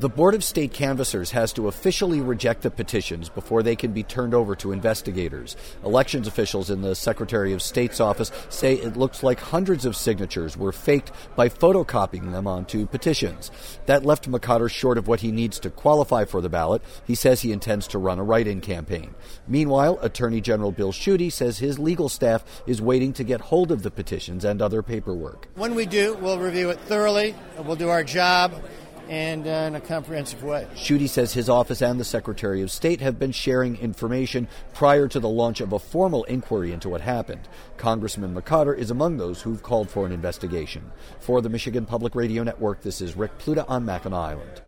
The Board of State Canvassers has to officially reject the petitions before they can be turned over to investigators. Elections officials in the Secretary of State's office say it looks like hundreds of signatures were faked by photocopying them onto petitions. That left McCotter short of what he needs to qualify for the ballot. He says he intends to run a write-in campaign. Meanwhile, Attorney General Bill Schuette says his legal staff is waiting to get hold of the petitions and other paperwork. When we do, we'll review it thoroughly, and we'll do our job and in a comprehensive way. Schuette says his office and the Secretary of State have been sharing information prior to the launch of a formal inquiry into what happened. Congressman McCotter is among those who've called for an investigation. For the Michigan Public Radio Network, this is Rick Pluta on Mackinac Island.